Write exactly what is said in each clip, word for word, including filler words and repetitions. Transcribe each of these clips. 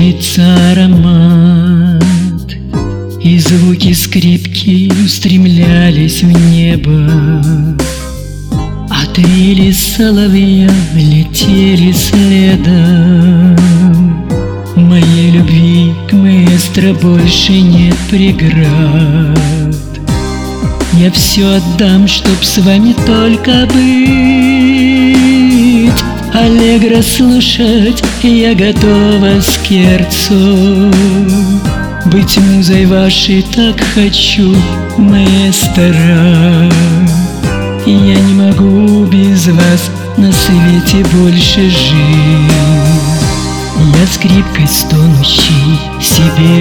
дымится аромат, и звуки скрипки устремлялись в небо. От вили соловья летели следом. Моей любви к маэстро больше нет преград. Я все отдам, чтоб с вами только быть. Аллегро слушать я готова скерцо. Быть музой вашей так хочу, маэстро. Я не могу без вас на свете больше жить. Я скрипкой стонущей себе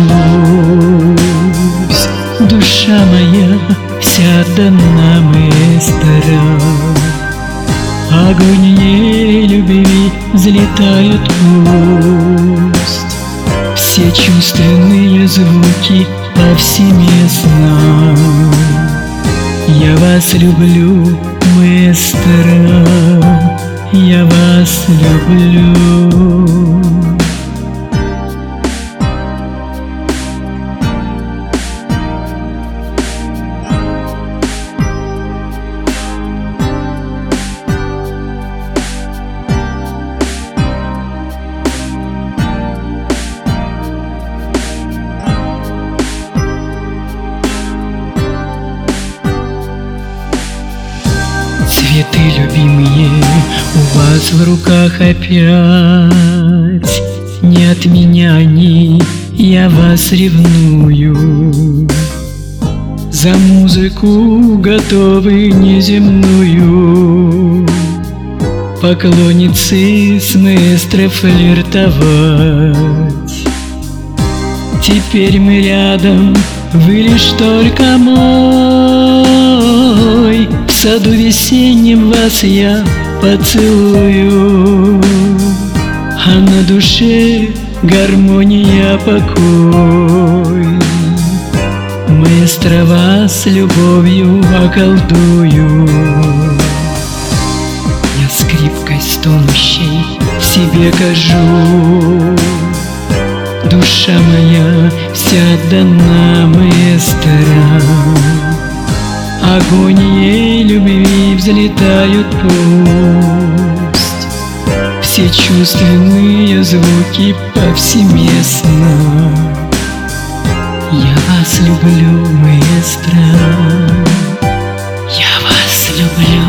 кажусь. Душа моя вся отдана маэстро. Огонь ей любви взлетают пусть. Все чувственные звуки повсеместно. Я вас люблю, маэстро, я вас люблю. Цветы любимые у вас в руках опять. Не от меня они, я вас ревную. За музыку готовы неземную. Поклонницы с маэстро флиртовать. Теперь мы рядом, вы лишь только мой. В саду весеннем вас я поцелую, а на душе гармония, покой. Маэстро, вас любовью околдую. Я скрипкой стонущей в себе кажу. Душа моя вся отдана маэстро. Огонь ей любви взлетают пусть. Все чувственные звуки повсеместно. Я вас люблю, маэстро, я вас люблю.